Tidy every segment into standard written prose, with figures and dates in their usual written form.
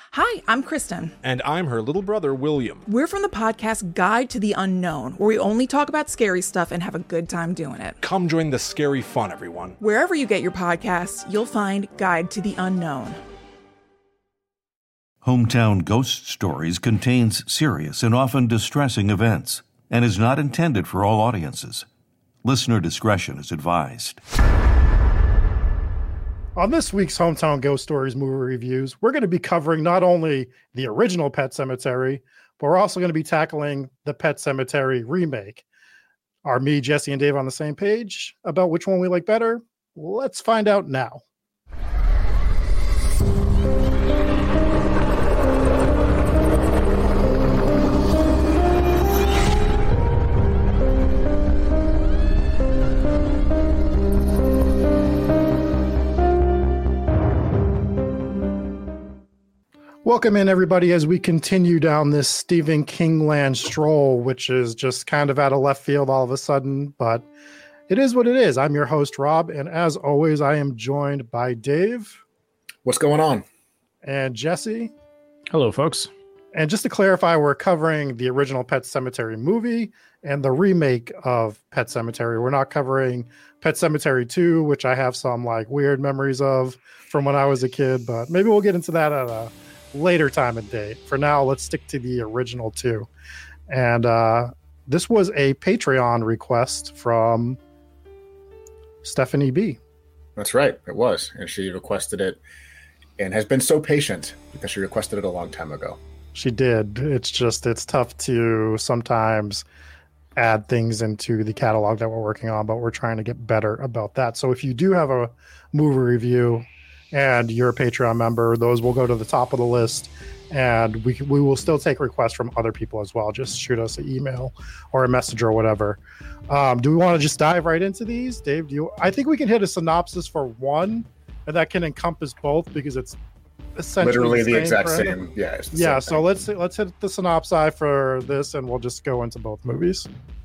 Hi, I'm Kristen. And I'm her little brother, William. We're from the podcast Guide to the Unknown, where we only talk about scary stuff and have a good time doing it. Come join the scary fun, everyone. Wherever you get your podcasts, you'll find Guide to the Unknown. Hometown Ghost Stories contains serious and often distressing events and is not intended for all audiences. Listener discretion is advised. On this week's Hometown Ghost Stories movie reviews, we're going to be covering not only the original Pet Sematary, but we're also going to be tackling the Pet Sematary remake. Are me, Jesse, and Dave on the same page about which one we like better? Let's find out now. Welcome in, everybody, as we continue down this Stephen King land stroll, which is just kind of out of left field all of a sudden, but it is what it is. I'm your host, Rob, and as always, I am joined by Dave. What's going on? And Jesse. Hello, folks. And just to clarify, we're covering the original Pet Sematary movie and the remake of Pet Sematary. We're not covering Pet Sematary 2, which I have some weird memories of from when I was a kid, but maybe we'll get into that at a later time and date. For now, let's stick to the original two. And this was a Patreon request from Stephanie B. That's right, it was. And she requested it and has been so patient because she requested it a long time ago. She did. It's tough to sometimes add things into the catalog that we're working on, but we're trying to get better about that. So if you do have a movie review and you're a Patreon member, those will go to the top of the list, and we will still take requests from other people as well. Just shoot us an email or a message or whatever. Do we want to just dive right into these? Dave, I think we can hit a synopsis for one, and that can encompass both because it's essentially literally the exact same. Yeah. Yeah. So let's hit the synopsis for this, and we'll just go into both movies.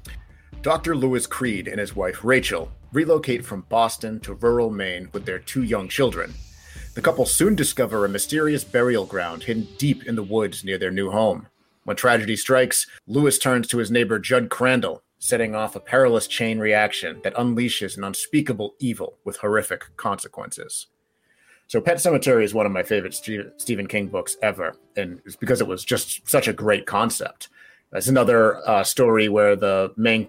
Dr. Lewis Creed and his wife Rachel relocate from Boston to rural Maine with their 2 young children. The couple soon discover a mysterious burial ground hidden deep in the woods near their new home. When tragedy strikes, Lewis turns to his neighbor Judd Crandall, setting off a perilous chain reaction that unleashes an unspeakable evil with horrific consequences. So Pet Sematary is one of my favorite Stephen King books ever, and it's because it was just such a great concept. It's another story where the main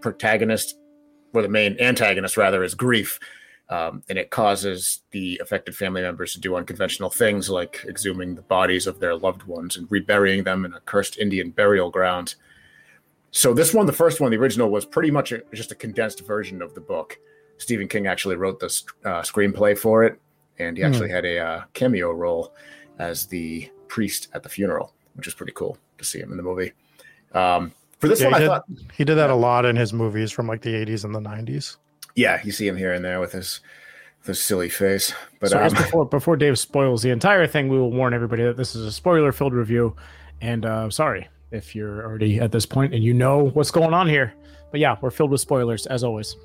antagonist is grief. And it causes the affected family members to do unconventional things like exhuming the bodies of their loved ones and reburying them in a cursed Indian burial ground. So this one, the first one, the original, was pretty much just a condensed version of the book. Stephen King actually wrote the screenplay for it, and he actually had a cameo role as the priest at the funeral, which is pretty cool to see him in the movie. For this one, I thought he did that a lot in his movies from the 80s and the 90s. Yeah, you see him here and there with his silly face. But so I guess before Dave spoils the entire thing, we will warn everybody that this is a spoiler-filled review. And sorry if you're already at this point and you know what's going on here. But yeah, we're filled with spoilers, as always.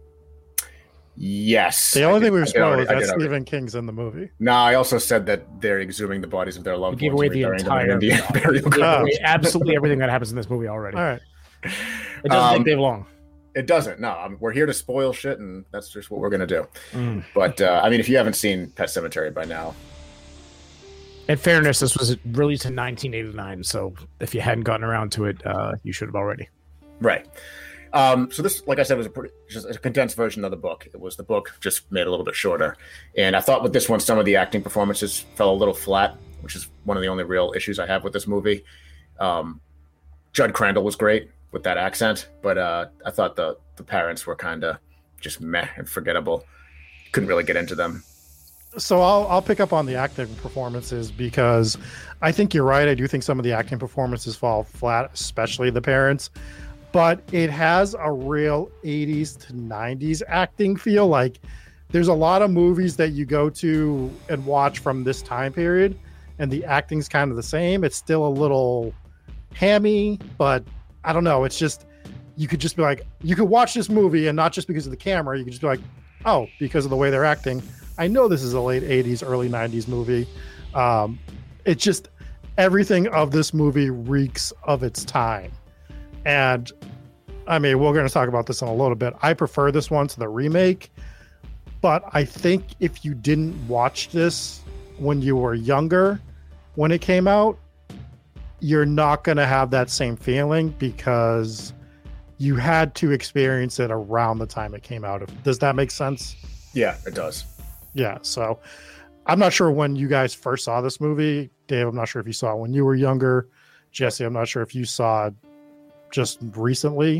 Yes. The only thing we've spoiled is that Stephen King's in the movie. No, I also said that they're exhuming the bodies of their loved ones. Give away the entire Indian burial ground. Absolutely everything that happens in this movie already. All right. It doesn't take Dave long. It doesn't. No, we're here to spoil shit, and that's just what we're going to do. But, if you haven't seen Pet Sematary by now. In fairness, this was released in 1989, so if you hadn't gotten around to it, you should have already. Right. So this, like I said, was just a condensed version of the book. It was the book just made a little bit shorter. And I thought with this one, some of the acting performances fell a little flat, which is one of the only real issues I have with this movie. Judd Crandall was great with that accent, but I thought the parents were kind of just meh and forgettable. Couldn't really get into them. So I'll pick up on the acting performances because I think you're right. I do think some of the acting performances fall flat, especially the parents. But it has a real 80s to 90s acting feel. Like there's a lot of movies that you go to and watch from this time period, and the acting's kind of the same. It's still a little hammy, but I don't know. It's just, you could just be like, you could watch this movie and not just because of the camera. You could just be like, oh, because of the way they're acting. I know this is a late 80s, early 90s movie. It just, everything of this movie reeks of its time. And I mean, we're going to talk about this in a little bit. I prefer this one to the remake, but I think if you didn't watch this when you were younger, when it came out, you're not going to have that same feeling because you had to experience it around the time it came out. Does that make sense? Yeah, it does. Yeah. So I'm not sure when you guys first saw this movie. Dave, I'm not sure if you saw it when you were younger. Jesse, I'm not sure if you saw it just recently.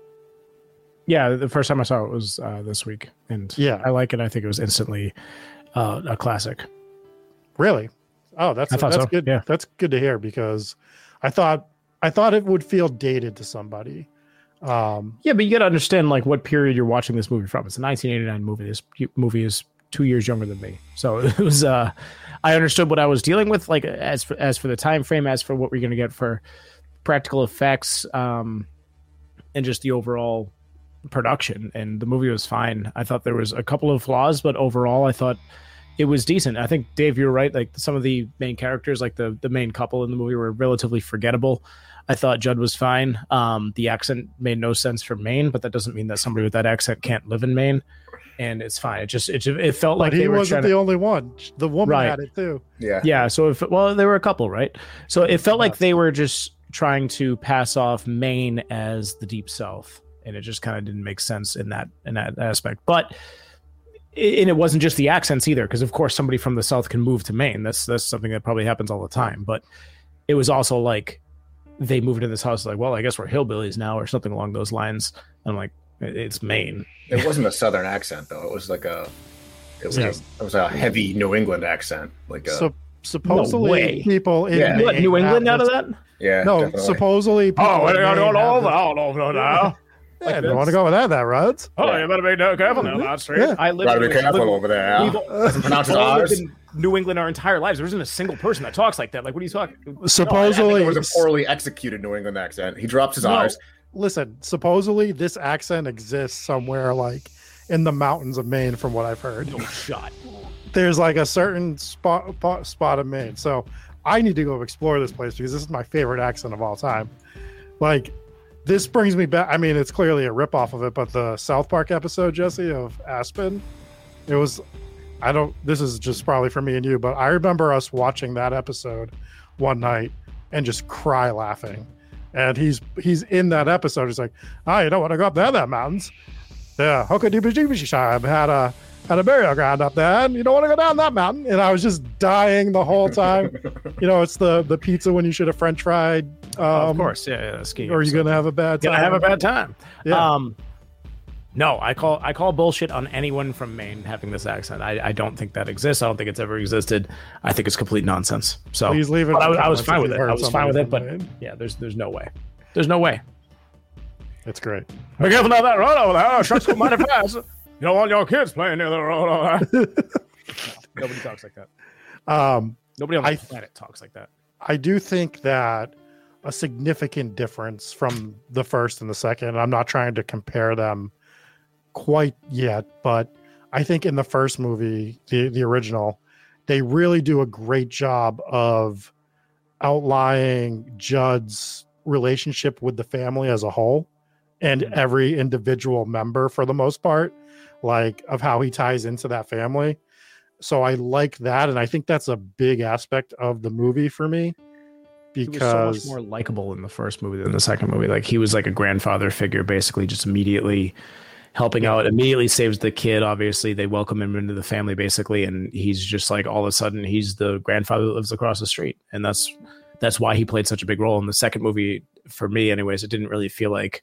Yeah, the first time I saw it was this week, and yeah, I like it. I think it was instantly a classic. Really? Oh, that's so. good. Yeah. That's good to hear because I thought it would feel dated to somebody. Yeah, but you got to understand like what period you're watching this movie from. It's a 1989 movie. This movie is 2 years younger than me, so it was. I understood what I was dealing with, like as for the time frame, as for what we're going to get for practical effects, and just the overall production. And the movie was fine. I thought there was a couple of flaws, but overall, I thought it was decent. I think, Dave, you're right. Like some of the main characters, like the main couple in the movie, were relatively forgettable. I thought Judd was fine. The accent made no sense for Maine, but that doesn't mean that somebody with that accent can't live in Maine. And it's fine. It felt like he wasn't the only one. The woman had it too. Yeah. Yeah. So there were a couple, right? So it felt like they were just trying to pass off Maine as the Deep South, and it just kind of didn't make sense in that aspect. But it wasn't just the accents either, because of course somebody from the South can move to Maine. That's something that probably happens all the time. But it was also like they moved to this house like, well, I guess we're hillbillies now or something along those lines. And I'm like, it's Maine. It wasn't a Southern accent though. It was like it was a heavy New England accent. Like supposedly people in Maine what, New England out of that? Yeah. No, definitely. supposedly people Oh, I don't know now. Yeah, don't want to go with that, Ruds. Oh, you better be careful now. That's right. Yeah. I lived Gotta be careful over there. Doesn't pronounce it all lived ours. in New England our entire lives. There isn't a single person that talks like that. Like, what are you talking? Supposedly, it was a poorly executed New England accent. He drops his R's. Listen, supposedly this accent exists somewhere like in the mountains of Maine, from what I've heard. No shot. There's like a certain spot of Maine. So I need to go explore this place because this is my favorite accent of all time. Like, this brings me back. I mean, it's clearly a ripoff of it, but the South Park episode, Jesse, of Aspen, it was, this is just probably for me and you, but I remember us watching that episode one night and just cry laughing. And he's in that episode. He's like, you don't want to go up there, that mountains. Yeah, had a burial ground up there, and you don't want to go down that mountain. And I was just dying the whole time. It's the pizza when you should have French fried. Of course, yeah. Skiing. Or are you gonna have a bad time? Gonna have a bad time. Yeah. No, I call bullshit on anyone from Maine having this accent. I don't think that exists. I don't think it's ever existed. I think it's complete nonsense. So please leave it. I was fine with it. I was fine with it, but yeah, there's no way. There's no way. It's great. Be careful now that road over there. Trucks go mighty fast. You don't want your kids playing near the road over there. Nobody talks like that. Nobody on the planet talks like that. I do think that a significant difference from the first and the second, I'm not trying to compare them quite yet, but I think in the first movie, the original, they really do a great job of outlining Judd's relationship with the family as a whole and every individual member for the most part, like of how he ties into that family. So I like that, and I think that's a big aspect of the movie for me, because he was so much more likable in the first movie than the second movie. Like, he was like a grandfather figure, basically, just immediately helping out, immediately saves the kid. Obviously, they welcome him into the family, basically, and he's just like, all of a sudden, he's the grandfather that lives across the street, and that's why he played such a big role in the second movie. For me, anyways, it didn't really feel like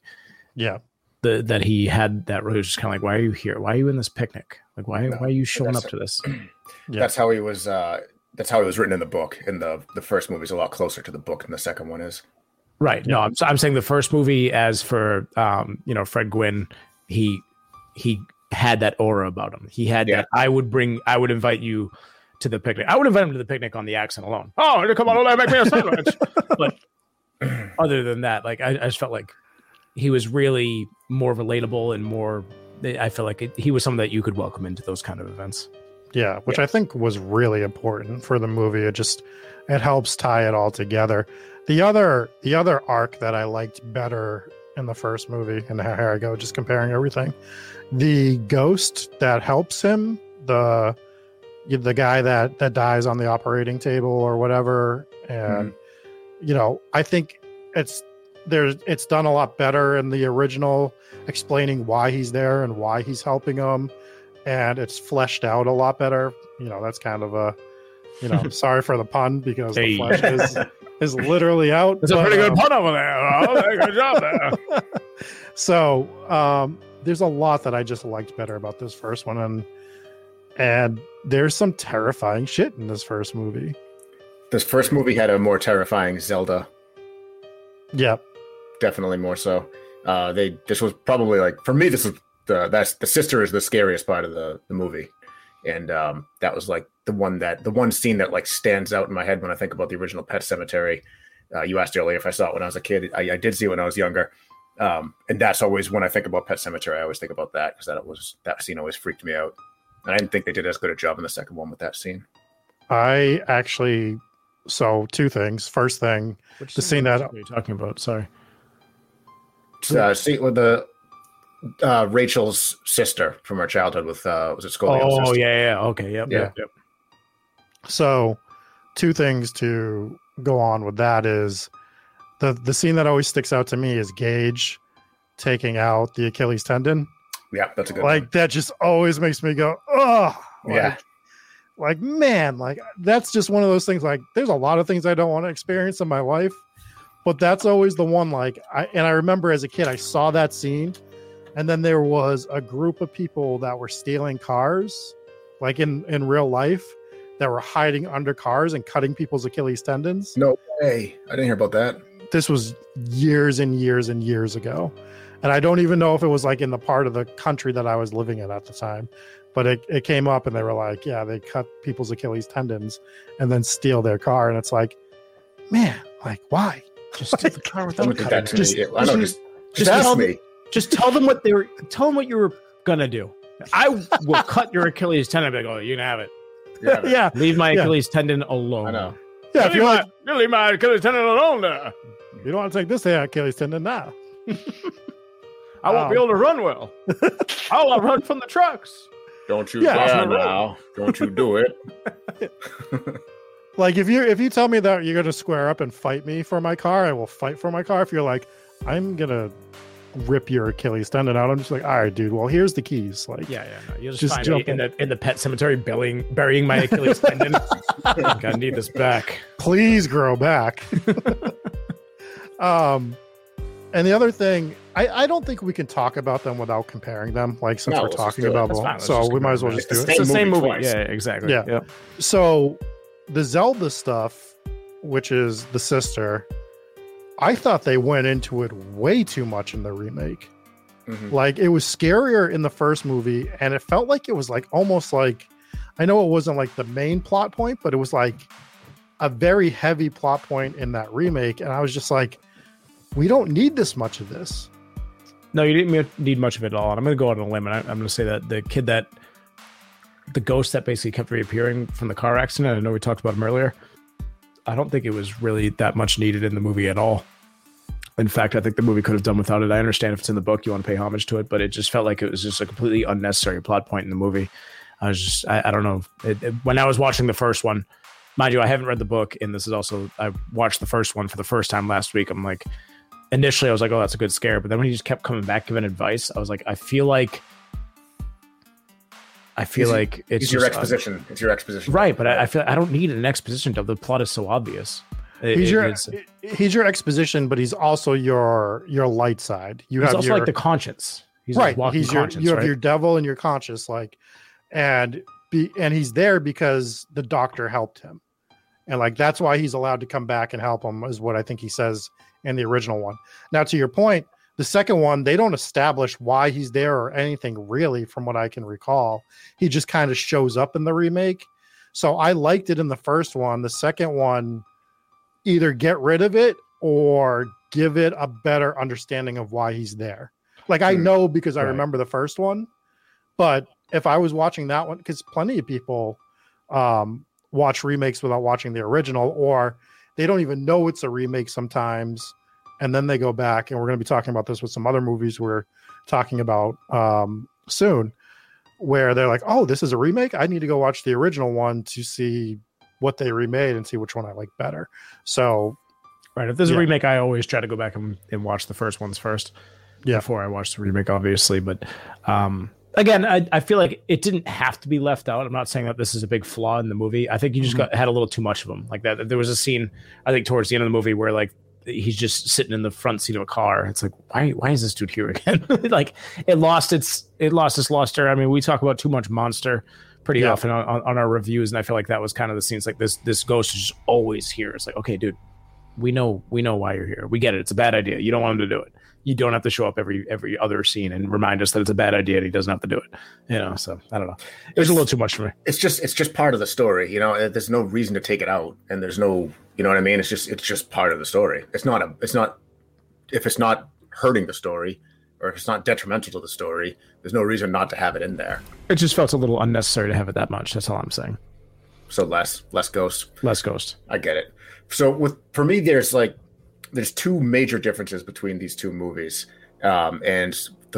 that he had that role. It was just kind of like, why are you here? Why are you in this picnic? Like, why are you showing up to this? That's how he was. That's how it was written in the book. In the first movie is a lot closer to the book than the second one is. Right. No, I'm saying the first movie, as for Fred Gwynne, he had that aura about him. He had that. I would invite you to the picnic. I would invite him to the picnic on the accent alone. Oh, come on over there, make me a sandwich. But other than that, like, I just felt like he was really more relatable and more. I feel like he was someone that you could welcome into those kind of events. Yeah, which I think was really important for the movie. It just, it helps tie it all together. The other arc that I liked better in the first movie, and here I go, just comparing everything. The ghost that helps him, the guy that dies on the operating table or whatever, and I think it's done a lot better in the original, explaining why he's there and why he's helping him, and it's fleshed out a lot better. That's kind of a sorry for the pun, because the flesh is literally out. It's a pretty good pun over there. Good job there. So there's a lot that I just liked better about this first one, and there's some terrifying shit in this first movie. This first movie had a more terrifying Zelda. Yep. Definitely more so. This was probably, like, for me, this was the sister is the scariest part of the movie. And that was like the one scene that like stands out in my head when I think about the original Pet Sematary. You asked earlier if I saw it when I was a kid. I did see it when I was younger. And that's always, when I think about Pet Sematary, I always think about that, because that scene always freaked me out. And I didn't think they did as good a job in the second one with that scene. So two things. First thing, the scene that you're talking about. Sorry. See with the Rachel's sister from her childhood with was it Scoliosis? Oh yeah. Okay. Yep. So two things to go on with that is the scene that always sticks out to me is Gage taking out the Achilles tendon. Yeah, that's a good one. That just always makes me go, oh yeah. Like, man, like, that's just one of those things. Like, there's a lot of things I don't want to experience in my life, but that's always the one. Like, I remember as a kid, I saw that scene, and then there was a group of people that were stealing cars, like in real life, that were hiding under cars and cutting people's Achilles tendons. No way. I didn't hear about that. This was years and years and years ago. And I don't even know if it was like in the part of the country that I was living in at the time. But it came up and they were like, yeah, they cut people's Achilles tendons and then steal their car. And it's like, man, like, why? Just steal the car without cutting. Just tell them what you were gonna do. I will cut your Achilles tendon. Like, oh, you can have it. Yeah. Leave my Achilles tendon alone. I know. Yeah, if you leave my Achilles tendon alone there. You don't want to take this Achilles tendon now. I won't be able to run well. I'll run from the trucks. Don't you dare now. Don't you do it. Like, if you tell me that you're going to square up and fight me for my car, I will fight for my car. If you're like, I'm going to rip your Achilles tendon out, I'm just like, all right, dude, well, here's the keys. Like, no. You'll just find me in the pet cemetery burying my Achilles tendon. I need this back. Please grow back. And the other thing, I don't think we can talk about them without comparing them. Like, since we're talking about them, so we might as well just do it. It's the same movie. Twice. Yeah, exactly. Yeah. Yep. So the Zelda stuff, which is the sister, I thought they went into it way too much in the remake. Mm-hmm. Like, it was scarier in the first movie, and it felt like it was like almost like, I know it wasn't like the main plot point, but it was like a very heavy plot point in that remake. And I was just like, we don't need this much of this. No, you didn't need much of it at all. And I'm going to go out on a limb, and I'm going to say that the ghost that basically kept reappearing from the car accident, I know we talked about him earlier, I don't think it was really that much needed in the movie at all. In fact, I think the movie could have done without it. I understand if it's in the book, you want to pay homage to it, but it just felt like it was just a completely unnecessary plot point in the movie. I don't know. When I was watching the first one, mind you, I haven't read the book, and this is also, I watched the first one for the first time last week. I'm like, initially I was like, oh, that's a good scare. But then when he just kept coming back, giving advice, I was like, I feel like it's your exposition. It's your exposition. Right. But I feel I don't need an exposition. The plot is so obvious. He's your exposition, but he's also your light side. He's also like the conscience. He's right. Like he's conscience, you have right? your devil and your conscience, like, and he's there because the doctor helped him, and like that's why he's allowed to come back and help him, is what I think he says in the original one. Now, to your point, the second one, they don't establish why he's there or anything really, from what I can recall. He just kind of shows up in the remake. So I liked it in the first one. The second one, either get rid of it or give it a better understanding of why he's there. Like, I know because I remember the first one, but if I was watching that one, because plenty of people watch remakes without watching the original, or they don't even know it's a remake sometimes, and then they go back, and we're going to be talking about this with some other movies we're talking about soon, where they're like, oh, this is a remake? I need to go watch the original one to see what they remade and see which one I like better. So, right, if there's a remake, I always try to go back and watch the first ones first before I watch the remake, obviously. But again, I feel like it didn't have to be left out. I'm not saying that this is a big flaw in the movie. I think you just had a little too much of them. Like that, there was a scene, I think, towards the end of the movie where like he's just sitting in the front seat of a car. It's like, why is this dude here again? Like it lost its luster. I mean, we talk about too much monster pretty often on our reviews, and I feel like that was kind of the scenes. Like this ghost is just always here. It's like, okay, dude, we know why you're here. We get it. It's a bad idea. You don't want him to do it. You don't have to show up every other scene and remind us that it's a bad idea and he doesn't have to do it. So I don't know. It was a little too much for me. It's just part of the story. There's no reason to take it out, and there's no, you know what I mean? It's just part of the story. It's not if it's not hurting the story, or if it's not detrimental to the story, there's no reason not to have it in there. It just felt a little unnecessary to have it that much. That's all I'm saying. So less ghost. Less ghost. I get it. So for me, there's two major differences between these two movies, and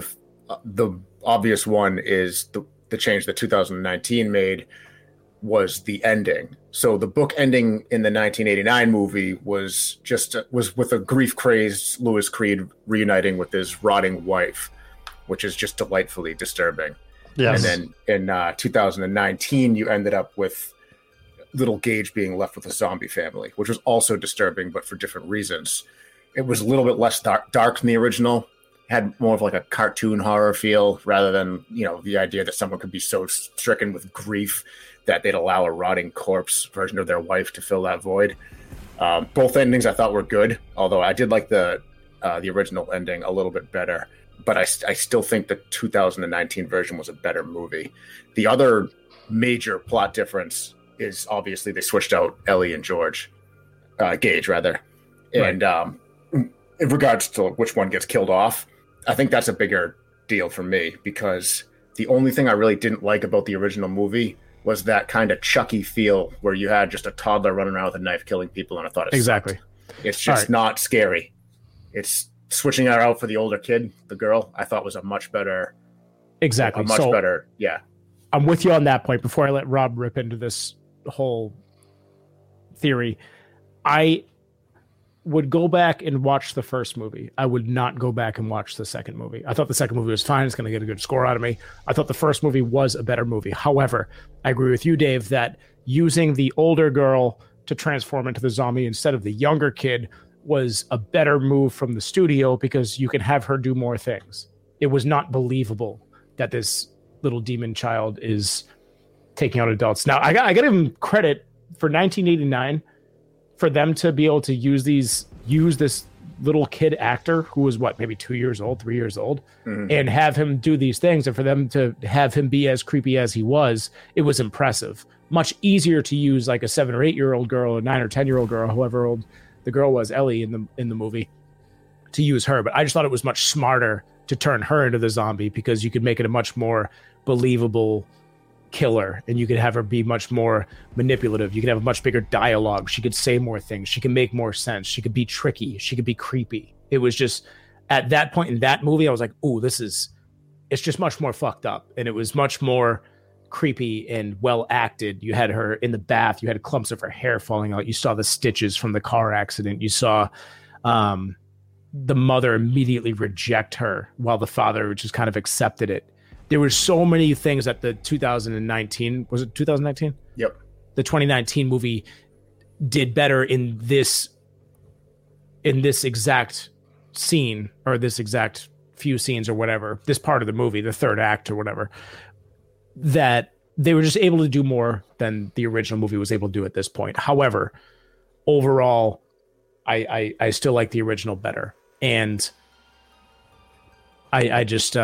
the obvious one is the change that 2019 made was the ending. So the book ending in the 1989 movie was with a grief-crazed Louis Creed reuniting with his rotting wife, which is just delightfully disturbing. Yes. And then in 2019, you ended up with little Gage being left with a zombie family, which was also disturbing, but for different reasons. It was a little bit less dark than the original, had more of like a cartoon horror feel, rather than, the idea that someone could be so stricken with grief that they'd allow a rotting corpse version of their wife to fill that void. Both endings I thought were good, although I did like the original ending a little bit better, but I still think the 2019 version was a better movie. The other major plot difference is obviously they switched out Ellie and Gage rather. And in regards to which one gets killed off, I think that's a bigger deal for me, because the only thing I really didn't like about the original movie was that kind of Chucky feel where you had just a toddler running around with a knife killing people, and I thought it exactly sucked. It's just not scary. It's switching her out for the older kid, the girl, I thought was a much better. Exactly. Better. Yeah. I'm with you on that point. Before I let Rob rip into this whole theory, I would go back and watch the first movie. I would not go back and watch the second movie. I thought the second movie was fine. It's going to get a good score out of me. I thought the first movie was a better movie. However, I agree with you, Dave, that using the older girl to transform into the zombie instead of the younger kid was a better move from the studio, because you can have her do more things. It was not believable that this little demon child is taking out adults. Now, I got to give him credit for 1989 for them to be able to use this little kid actor who was maybe 2 years old, 3 years old, and have him do these things, and for them to have him be as creepy as he was, it was impressive. Much easier to use like a 7 or 8 year old girl, or 9 or 10 year old girl, however old the girl was, Ellie in the movie, to use her. But I just thought it was much smarter to turn her into the zombie, because you could make it a much more believable killer, and you could have her be much more manipulative. You could have a much bigger dialogue. She could say more things. She could make more sense. She could be tricky. She could be creepy. It was just, at that point in that movie, I was like, ooh, it's just much more fucked up. And it was much more creepy and well acted. You had her in the bath. You had clumps of her hair falling out. You saw the stitches from the car accident. You saw the mother immediately reject her, while the father just kind of accepted it. There were so many things that the 2019, was it 2019? Yep. The 2019 movie did better in this exact scene, or this exact few scenes or whatever, this part of the movie, the third act or whatever, that they were just able to do more than the original movie was able to do at this point. However, overall, I still like the original better. And I just,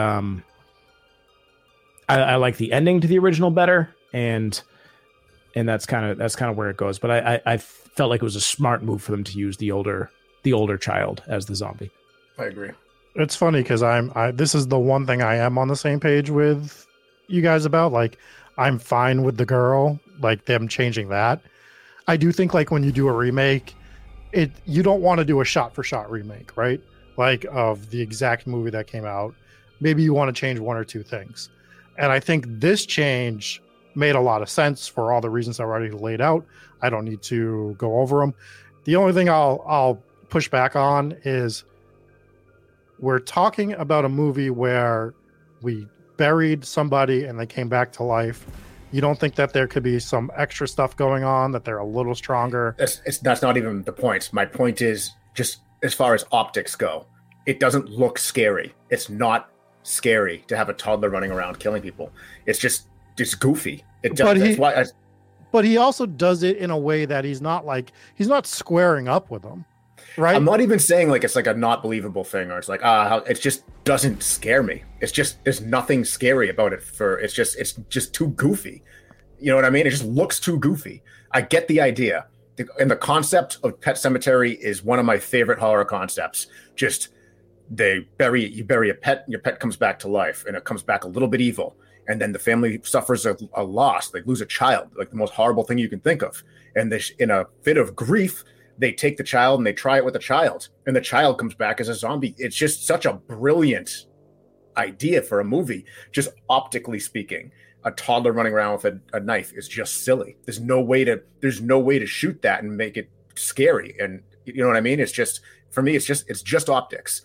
I like the ending to the original better, and that's kind of where it goes. But I felt like it was a smart move for them to use the older child as the zombie. I agree. It's funny because this is the one thing I am on the same page with you guys about. Like, I'm fine with the girl, like them changing that. I do think like when you do a remake, you don't want to do a shot for shot remake, right? Like of the exact movie that came out. Maybe you want to change one or two things. And I think this change made a lot of sense for all the reasons I already laid out. I don't need to go over them. The only thing I'll push back on is we're talking about a movie where we buried somebody and they came back to life. You don't think that there could be some extra stuff going on, that they're a little stronger? That's not even the point. My point is just as far as optics go, it doesn't look scary. It's not scary to have a toddler running around killing people. It's just goofy. But he also does it in a way that he's not squaring up with them, right? I'm not even saying like it's like a not believable thing, or it's like it just doesn't scare me. It's just there's nothing scary about it. It's just too goofy. You know what I mean? It just looks too goofy. I get the idea, and the concept of Pet Sematary is one of my favorite horror concepts. Just you bury a pet, and your pet comes back to life, and it comes back a little bit evil. And then the family suffers a loss. They lose a child, like the most horrible thing you can think of. And in a fit of grief, they take the child and they try it with the child. And the child comes back as a zombie. It's just such a brilliant idea for a movie. Just optically speaking, a toddler running around with a knife is just silly. There's no way to shoot that and make it scary. And you know what I mean? It's just, for me, it's just optics.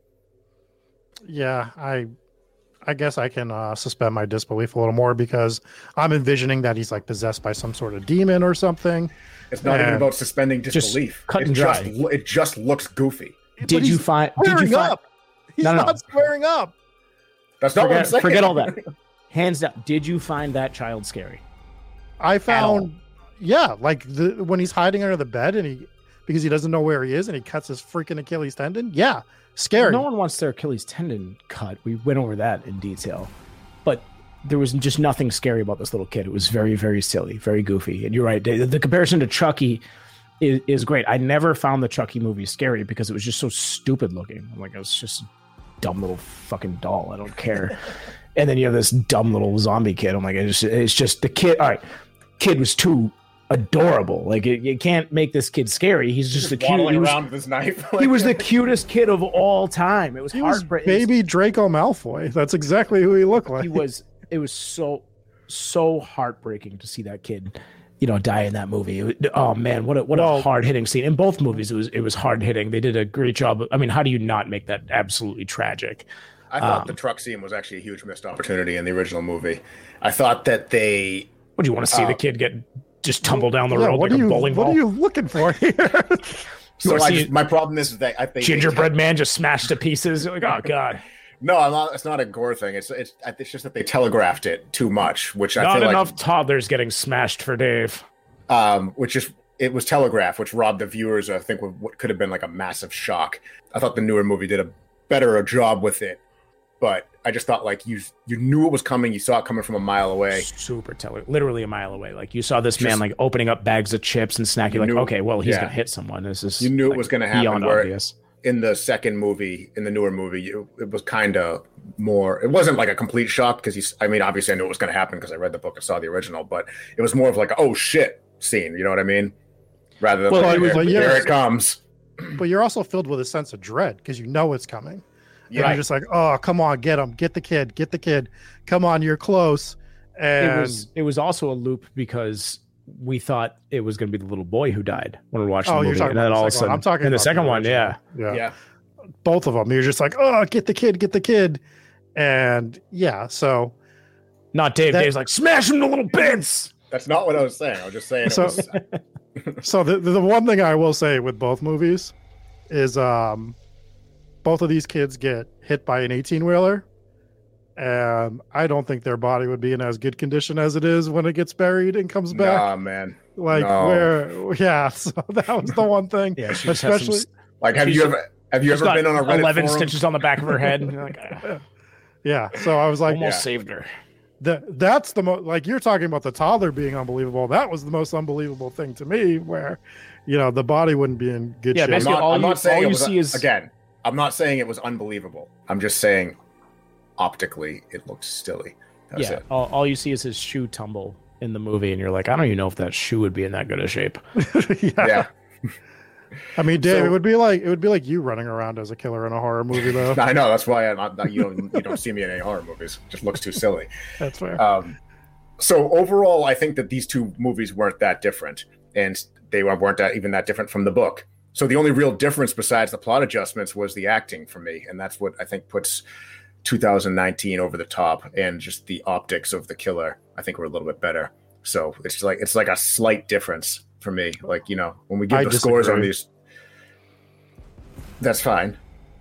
Yeah, I guess I can suspend my disbelief a little more because I'm envisioning that he's like possessed by some sort of demon or something. It's not even about suspending disbelief. Cut and dry. It just looks goofy. Did you find? He's not squaring up. That's not what I'm saying. Forget all that. Hands down. Did you find that child scary? I found, yeah, like when he's hiding under the bed and because he doesn't know where he is and he cuts his freaking Achilles tendon. Yeah. Scary. No one wants their Achilles tendon cut. We went over that in detail, but there was just nothing scary about this little kid. It was very, very silly, very goofy. And you're right. The comparison to Chucky is great. I never found the Chucky movie scary because it was just so stupid looking. I'm like, it was just a dumb little fucking doll. I don't care. And then you have this dumb little zombie kid. I'm like, it's just the kid. All right. Kid was too adorable. Like you can't make this kid scary. He's just the cutest. Around with his knife. He was the cutest kid of all time. It was heartbreaking. Baby Draco Malfoy. That's exactly who he looked like. It was so heartbreaking to see that kid, die in that movie. Oh man, what a hard hitting scene. In both movies, it was hard hitting. They did a great job. I mean, how do you not make that absolutely tragic? I thought the truck scene was actually a huge missed opportunity in the original movie. I thought that they. Would you want to see the kid get just tumble down the road like a bowling ball? What are you looking for here? So my problem is that I think gingerbread man just smashed to pieces. Like, oh god. No, I'm not. It's not a gore thing. It's just that they telegraphed it too much, which I feel not enough toddlers getting smashed for Dave. It was telegraphed, which robbed the viewers, I think, with what could have been like a massive shock. I thought the newer movie did a better job with it, but I just thought like you knew it was coming. You saw it coming from a mile away. Super literally a mile away. Like you saw this man like opening up bags of chips and snacking. Like, okay, well he's gonna hit someone. This is you knew it was gonna happen. Beyond obvious. In the second movie, in the newer movie, it was kind of more. It wasn't like a complete shock because obviously I knew it was going to happen because I read the book and saw the original, but it was more of like, oh shit scene. You know what I mean? Rather than here it comes. But you're also filled with a sense of dread because you know it's coming. Yeah, you're just like, oh, come on, get him, get the kid. Come on, you're close. And it was also a loop because we thought it was going to be the little boy who died when we were watching the movie. And then all of a sudden, I'm talking in the about second one, yeah. Both of them. You're just like, oh, get the kid. And yeah, so. Not Dave. Dave's like, smash him to little bits. That's not what I was saying. I was just saying. So the one thing I will say with both movies is both of these kids get hit by an 18-wheeler. And I don't think their body would be in as good condition as it is when it gets buried and comes back. Nah, man. So that was the one thing. Yeah, especially like, have you ever been on a Reddit 11 forum? stitches on the back of her head? And you're like, yeah. So I was like, almost saved her. That's the most, like you're talking about the toddler being unbelievable. That was the most unbelievable thing to me, where, the body wouldn't be in good shape. Basically, I'm not saying it was unbelievable. I'm just saying optically it looks silly. That's it. All you see is his shoe tumble in the movie, and you're like, I don't even know if that shoe would be in that good a shape. Yeah. I mean, Dave, it would be like you running around as a killer in a horror movie, though. I know, that's why you don't see me in any horror movies. It just looks too silly. That's fair. So overall, I think that these two movies weren't that different, and they weren't even that different from the book. So the only real difference besides the plot adjustments was the acting for me, and that's what I think puts 2019 over the top, and just the optics of the killer I think were a little bit better. So it's like a slight difference for me. Like, you know, when we give the scores on these, that's fine.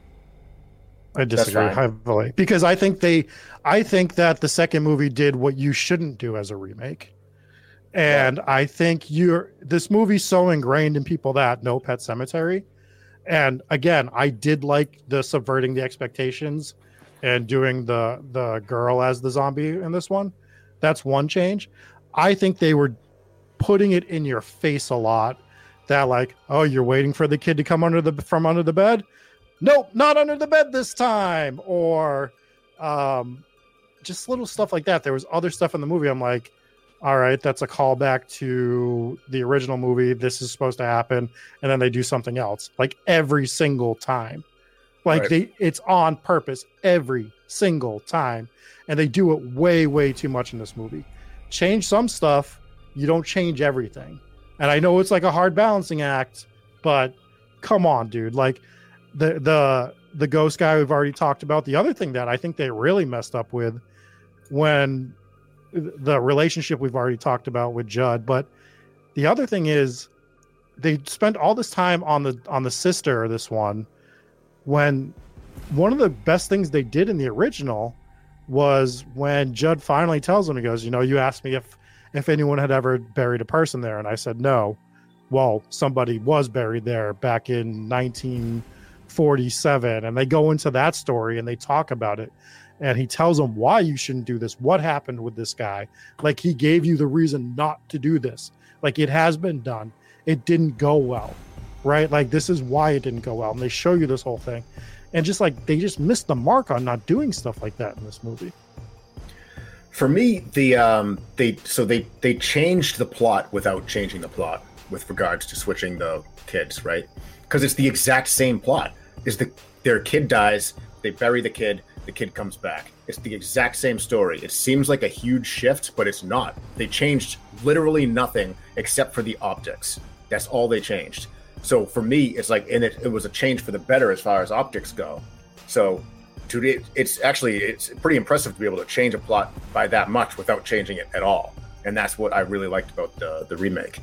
I disagree heavily because I think that the second movie did what you shouldn't do as a remake. And I think this movie's so ingrained in people that know Pet Sematary. And again, I did like the subverting the expectations and doing the girl as the zombie in this one. That's one change. I think they were putting it in your face a lot that like, oh, you're waiting for the kid to come from under the bed. Nope, not under the bed this time. Or just little stuff like that. There was other stuff in the movie. I'm like, all right, that's a callback to the original movie. This is supposed to happen. And then they do something else like every single time. Like it's on purpose every single time. And they do it way, way too much in this movie. Change some stuff. You don't change everything. And I know it's like a hard balancing act, but come on, dude. Like the ghost guy we've already talked about. The other thing that I think they really messed up with when the relationship we've already talked about with Judd, but the other thing is they spent all this time on the sister of this one, when one of the best things they did in the original was when Judd finally tells him, he goes, you know, you asked me if anyone had ever buried a person there, and I said no. Well, somebody was buried there back in 1947, and they go into that story and they talk about it. And he tells them why you shouldn't do this. What happened with this guy? Like, he gave you the reason not to do this. Like, it has been done. It didn't go well, right? Like, this is why it didn't go well. And they show you this whole thing. And just like, they just missed the mark on not doing stuff like that in this movie. For me, they changed the plot without changing the plot with regards to switching the kids, right? Because it's the exact same plot. Their kid dies, they bury the kid comes back. It's the exact same story. It seems like a huge shift, but it's not. They changed literally nothing except for the optics. That's all they changed. So for me, it's like, and it was a change for the better as far as optics go. So it's pretty impressive to be able to change a plot by that much without changing it at all. And that's what I really liked about the remake.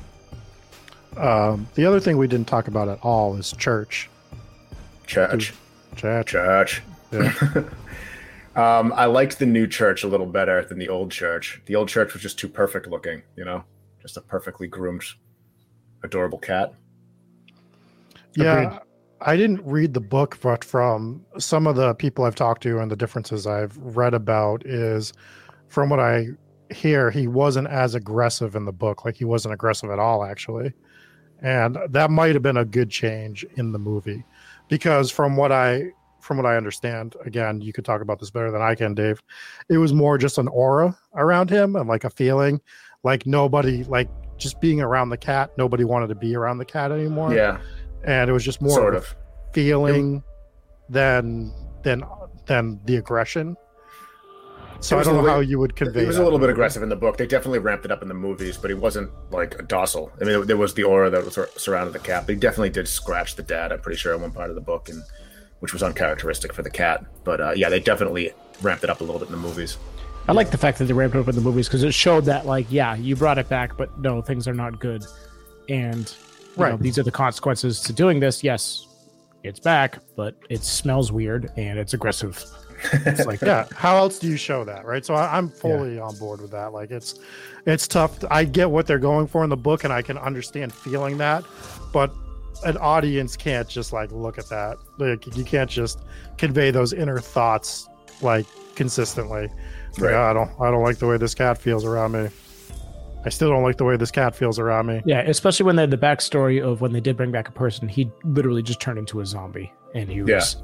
The other thing we didn't talk about at all is Church. Church. Yeah. I liked the new Church a little better than the old Church. The old Church was just too perfect looking, you know, just a perfectly groomed, adorable cat. Yeah, Agreed. I didn't read the book, but from some of the people I've talked to and the differences I've read about is, from what I hear, he wasn't as aggressive in the book. Like, he wasn't aggressive at all, actually. And that might have been a good change in the movie, because from what I understand, again, you could talk about this better than I can, Dave, it was more just an aura around him and like a feeling, like nobody, like just being around the cat, nobody wanted to be around the cat anymore. Yeah. And it was just more sort of feeling than the aggression. So I don't know how you would convey. He was a little bit aggressive in the book. They definitely ramped it up in the movies, but he wasn't like docile. I mean, there was the aura that was surrounded the cat, but he definitely did scratch the dad, I'm pretty sure, in one part of the book, and which was uncharacteristic for the cat. But yeah, they definitely ramped it up a little bit in the movies. I like the fact that they ramped it up in the movies because it showed that, like, yeah, you brought it back, but no, things are not good. And you know, these are the consequences to doing this. Yes, it's back, but it smells weird and it's aggressive. It's like, yeah, how else do you show that, right? So I'm fully on board with that. Like, it's tough. I get what they're going for in the book, and I can understand feeling that, but an audience can't just like look at that. Like, you can't just convey those inner thoughts like consistently. Right. Like, I don't like the way this cat feels around me. I still don't like the way this cat feels around me. Yeah, especially when they had the backstory of when they did bring back a person, he literally just turned into a zombie, and he was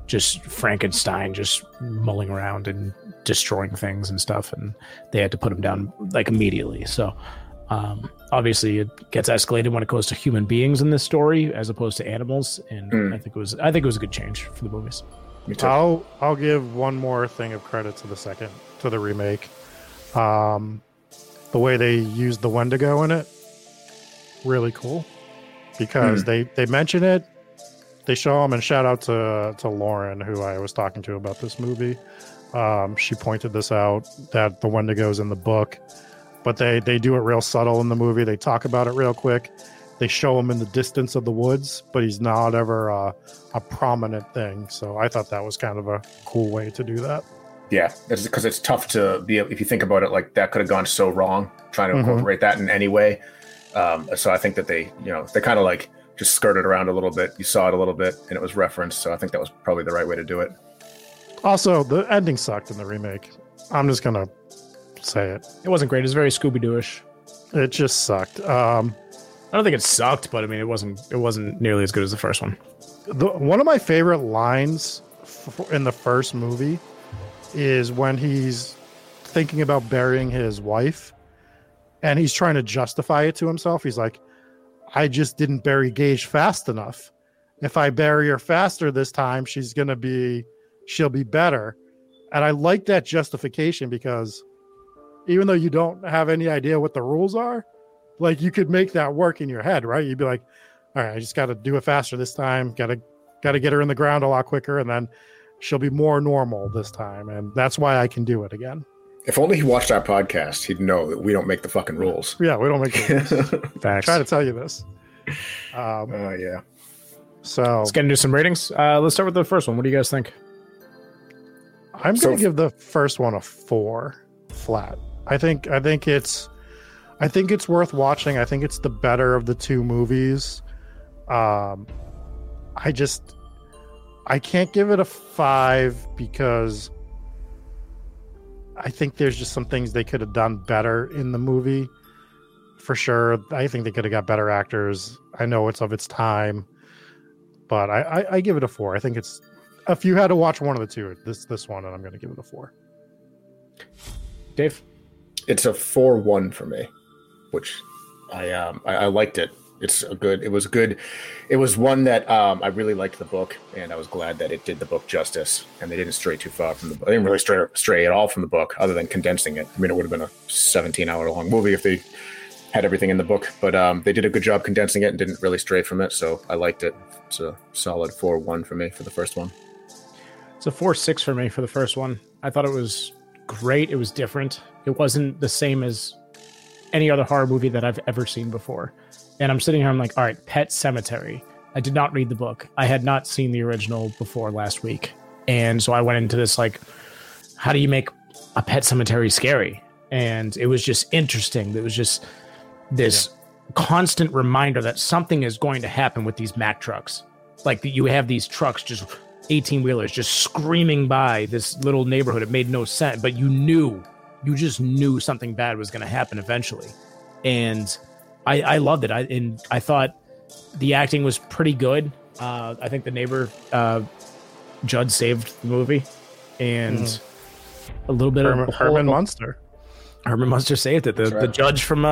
just Frankenstein just mulling around and destroying things and stuff, and they had to put him down like immediately. So obviously it gets escalated when it goes to human beings in this story as opposed to animals, and I think it was a good change for the movies. I'll give one more thing of credit to the remake. The way they used the Wendigo in it, really cool, because they mention it, they show them, and shout out to Lauren, who I was talking to about this movie. She pointed this out, that the Wendigo's in the book, but they do it real subtle in the movie. They talk about it real quick. They show him in the distance of the woods, but he's not ever a prominent thing. So I thought that was kind of a cool way to do that. Yeah, it's because it's tough to be, if you think about it, like that could have gone so wrong trying to incorporate that in any way. So I think that they kind of like just skirted around a little bit. You saw it a little bit and it was referenced. So I think that was probably the right way to do it. Also, the ending sucked in the remake. I'm just going to say it. It wasn't great. It was very Scooby-Doo-ish. It just sucked. I don't think it sucked, but I mean, it wasn't nearly as good as the first one. One of my favorite lines in the first movie is when he's thinking about burying his wife and he's trying to justify it to himself. He's like, I just didn't bury Gage fast enough. If I bury her faster this time, she'll be better. And I like that justification, because even though you don't have any idea what the rules are, like, you could make that work in your head, right? You'd be like, all right, I just got to do it faster this time. Got to get her in the ground a lot quicker, and then she'll be more normal this time, and that's why I can do it again. If only he watched our podcast, he'd know that we don't make the fucking rules. Yeah, we don't make the rules. Facts. Try to tell you this. Yeah. So let's get into some ratings. Let's start with the first one. What do you guys think? I'm going to give the first one a 4 flat. I think it's worth watching. I think it's the better of the two movies. I can't give it a 5 because I think there's just some things they could have done better in the movie. For sure. I think they could have got better actors. I know it's of its time, but I give it a 4. I think it's, if you had to watch one of the two, this one, and I'm going to give it a 4. Dave? It's a 4-1 for me, which I liked it. It was good. It was one that I really liked the book, and I was glad that it did the book justice, and they didn't stray too far from the book. They didn't really stray at all from the book, other than condensing it. I mean, it would have been a 17-hour long movie if they had everything in the book, but they did a good job condensing it and didn't really stray from it, so I liked it. It's a solid 4-1 for me for the first one. It's a 4-6 for me for the first one. I thought it was great. It was different. It wasn't the same as any other horror movie that I've ever seen before. And I'm sitting here, I'm like, all right, Pet Sematary. I did not read the book. I had not seen the original before last week. And so I went into this like, how do you make a Pet Sematary scary? And it was just interesting. It was just this constant reminder that something is going to happen with these Mack trucks. Like, you have these trucks, just 18-wheelers, just screaming by this little neighborhood. It made no sense, but you just knew something bad was going to happen eventually. And I loved it. I thought the acting was pretty good. I think the neighbor, Judd, saved the movie, and a little bit of Herman Munster. Herman Munster saved it. The judge from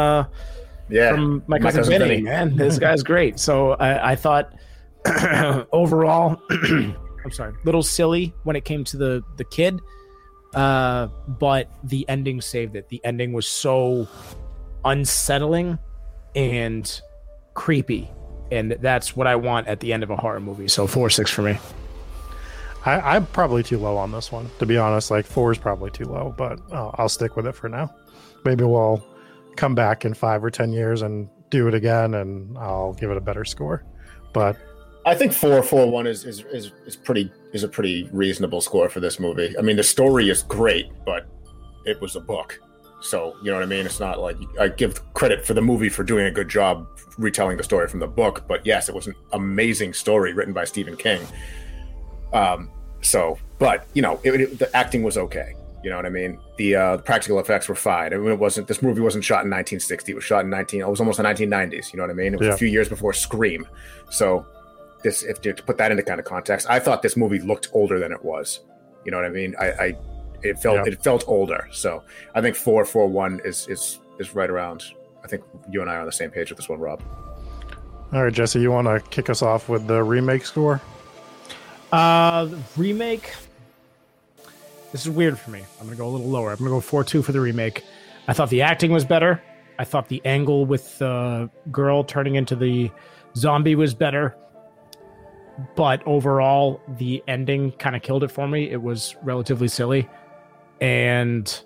My Cousin Vinny. Man, this guy's great. So I thought overall, I'm sorry, little silly when it came to the kid, but the ending saved it. The ending was so unsettling and creepy, and that's what I want at the end of a horror movie. So 4-6 for me. I'm probably too low on this one, to be honest. Like, 4 is probably too low, but I'll stick with it for now. Maybe we'll come back in 5 or 10 years and do it again, and I'll give it a better score. But I think 4.1 is a pretty reasonable score for this movie. I mean, the story is great, but it was a book. So, you know what I mean? It's not like I give credit for the movie for doing a good job retelling the story from the book. But yes, it was an amazing story written by Stephen King. But, you know, the acting was okay. You know what I mean? The practical effects were fine. I mean, this movie wasn't shot in 1960. It was shot in it was almost the 1990s. You know what I mean? It was a few years before Scream. So if to put that into kind of context, I thought this movie looked older than it was. You know what I mean? It felt older. So I think 441 is right around. I think you and I are on the same page with this one, Rob. All right, Jesse, you want to kick us off with the remake score? Remake. This is weird for me. I'm going to go a little lower. I'm going to go 4.2 for the remake. I thought the acting was better. I thought the angle with the girl turning into the zombie was better. But overall, the ending kind of killed it for me. It was relatively silly. And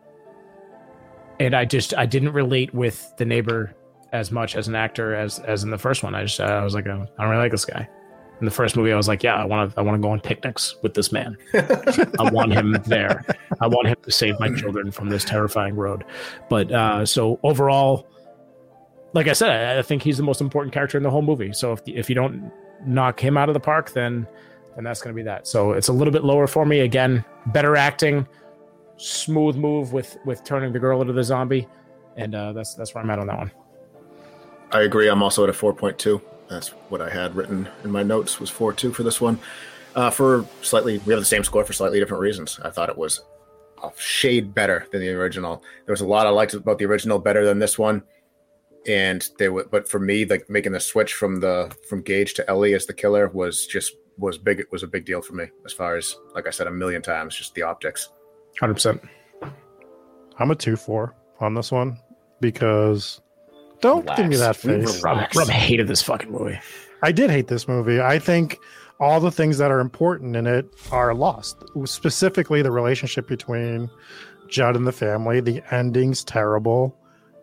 I didn't relate with the neighbor as much as an actor as in the first one. I was like, I don't really like this guy. In the first movie, I was like, yeah, I want to go on picnics with this man. I want him there. I want him to save my children from this terrifying road. But so overall, like I said, I think he's the most important character in the whole movie. So if you don't knock him out of the park, then that's going to be that. So it's a little bit lower for me. Again, better acting, smooth move with turning the girl into the zombie, and that's where I'm at on that one. I agree. I'm also at a 4.2. That's what I had written in my notes, was 4.2 for this one. We have the same score for slightly different reasons. I thought it was a shade better than the original. There was a lot I liked about the original better than this one. But for me, like making the switch from Gage to Ellie as the killer was big. It was a big deal for me, as far as, like I said a million times, just the optics. 100%. I'm a 2.4 on this one because don't give me that face. Rob hated this fucking movie. I did hate this movie. I think all the things that are important in it are lost. Specifically, the relationship between Judd and the family. The ending's terrible.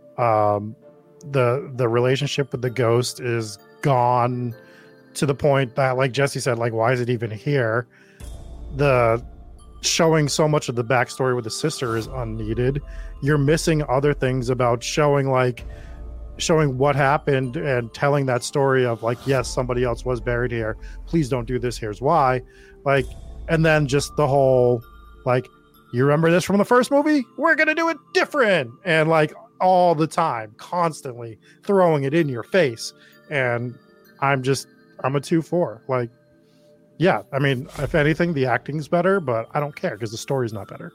The relationship with the ghost is gone to the point that, like Jesse said, like, why is it even here? The showing so much of the backstory with the sister is unneeded. You're missing other things about showing what happened and telling that story of, like, yes, somebody else was buried here. Please don't do this. Here's why. Like, and then just the whole, like, you remember this from the first movie? We're going to do it different. And, like, all the time, constantly throwing it in your face. And I'm a 2.4. Like, yeah, I mean, if anything, the acting's better, but I don't care because the story's not better.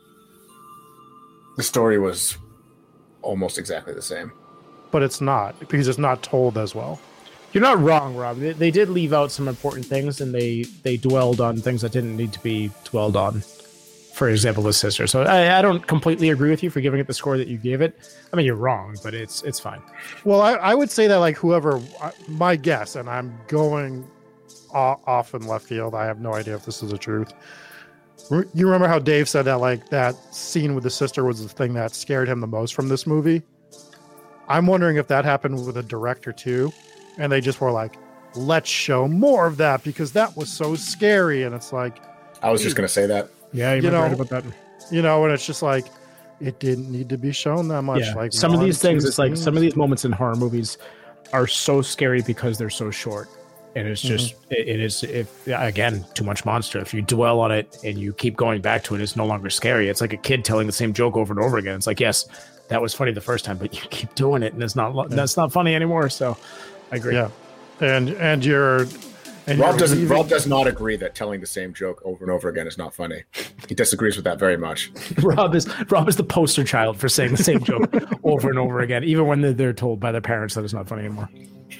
The story was almost exactly the same. But it's not, because it's not told as well. You're not wrong, Rob. They did leave out some important things, and they dwelled on things that didn't need to be dwelled on. For example, the sister. So I don't completely agree with you for giving it the score that you gave it. I mean, you're wrong, but it's fine. Well, I would say that, like, whoever, my guess, and I'm going off in left field. I have no idea if this is the truth. You remember how Dave said that, like, that scene with the sister was the thing that scared him the most from this movie? I'm wondering if that happened with a director too, and they just were like, let's show more of that because that was so scary. And it's like, I was just going to say that. Yeah, you know, right about that. You know, and it's just like, it didn't need to be shown that much. Yeah. Like, some of these things, it's like some of these moments in horror movies are so scary because they're so short. And it's just, again, too much monster. If you dwell on it and you keep going back to it, it's no longer scary. It's like a kid telling the same joke over and over again. It's like, yes, that was funny the first time, but you keep doing it and that's not funny anymore. So I agree. Yeah. And Rob does not agree that telling the same joke over and over again is not funny. He disagrees with that very much. Rob is the poster child for saying the same joke over and over again, even when they're told by their parents that it's not funny anymore.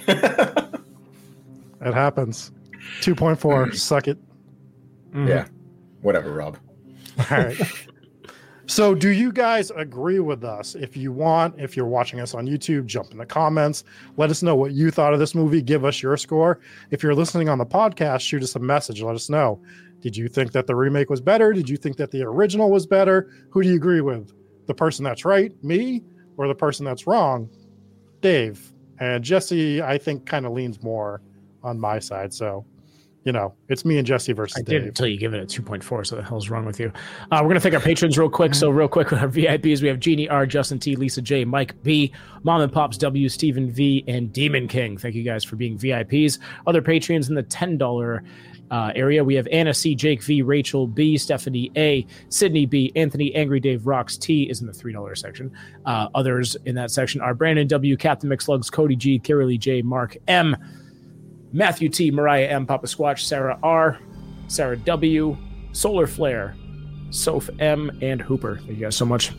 It happens. 2.4. Suck it. Mm-hmm. Yeah. Whatever, Rob. All right. So do you guys agree with us? If you're watching us on YouTube, jump in the comments. Let us know what you thought of this movie. Give us your score. If you're listening on the podcast, shoot us a message. Let us know. Did you think that the remake was better? Did you think that the original was better? Who do you agree with? The person that's right, me, or the person that's wrong, Dave? And Jesse, I think, kind of leans more on my side. So, you know, it's me and Jesse versus Dave. I did until you give it a 2.4. So the hell's wrong with you? We're going to thank our patrons real quick. So real quick, our VIPs, we have Jeannie R, Justin T, Lisa J, Mike B, Mom and Pops W, Stephen V, and Demon King. Thank you guys for being VIPs. Other Patreons in the $10 area, we have Anna C, Jake V, Rachel B, Stephanie A, Sydney B, Anthony, Angry Dave, Rocks T is in the $3 section. Others in that section are Brandon W, Captain McSlugs, Cody G, Kiralee J, Mark M, Matthew T, Mariah M, Papa Squatch, Sarah R, Sarah W, Solar Flare, Soph M, and Hooper. Thank you guys so much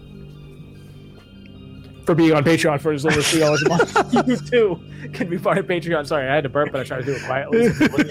for being on Patreon for as little as $3 a month. You too can be part of Patreon. Sorry, I had to burp, but I tried to do it quietly.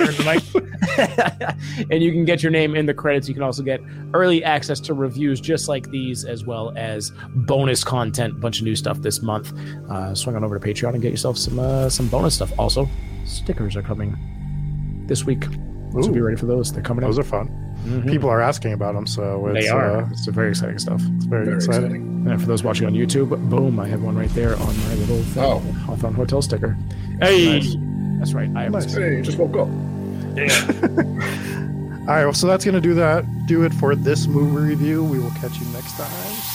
And you can get your name in the credits. You can also get early access to reviews just like these, as well as bonus content, a bunch of new stuff this month. Swing on over to Patreon and get yourself some bonus stuff. Also, stickers are coming this week. Ooh. So be ready for those. They're coming Those out. are fun. People are asking about them, so it's, They are. It's very exciting stuff. It's very exciting. And for those watching on YouTube, boom, I have one right there on my little thing. Oh. Hawthorne Hotel sticker. Hey! Nice. That's right. I have Nice. Hey, just woke up. All right, well, so that's going to do it for this movie review. We will catch you next time.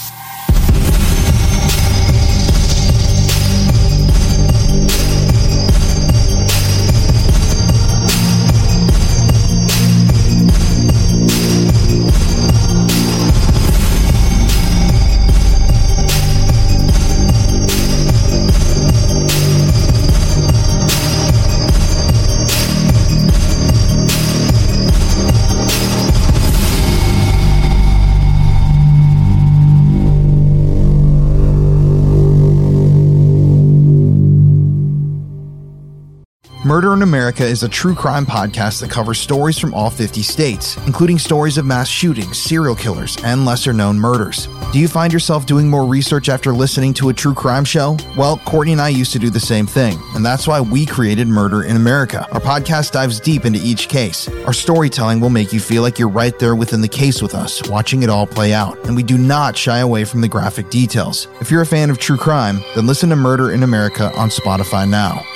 Murder in America is a true crime podcast that covers stories from all 50 states, including stories of mass shootings, serial killers, and lesser-known murders. Do you find yourself doing more research after listening to a true crime show? Well, Courtney and I used to do the same thing, and that's why we created Murder in America. Our podcast dives deep into each case. Our storytelling will make you feel like you're right there within the case with us, watching it all play out, and we do not shy away from the graphic details. If you're a fan of true crime, then listen to Murder in America on Spotify now.